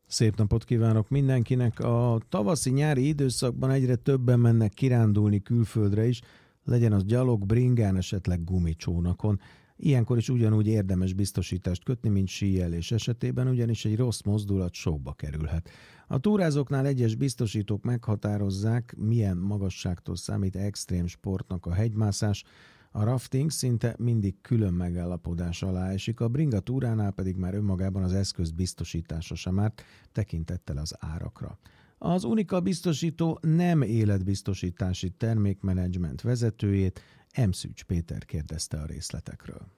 Szép napot kívánok mindenkinek! A tavaszi-nyári időszakban egyre többen mennek kirándulni külföldre is, legyen az gyalog, bringán, esetleg gumicsónakon. Ilyenkor is ugyanúgy érdemes biztosítást kötni, mint síelés esetében, ugyanis egy rossz mozdulat sokba kerülhet. A túrázóknál egyes biztosítók meghatározzák, milyen magasságtól számít extrém sportnak a hegymászás. A rafting szinte mindig külön megállapodás alá esik, a bringa túránál pedig már önmagában az eszköz biztosítása sem árt, tekintettel az árakra. Az Unica biztosító nem életbiztosítási termékmenedzsment vezetőjét, M. Szűcs Péter kérdezte a részletekről.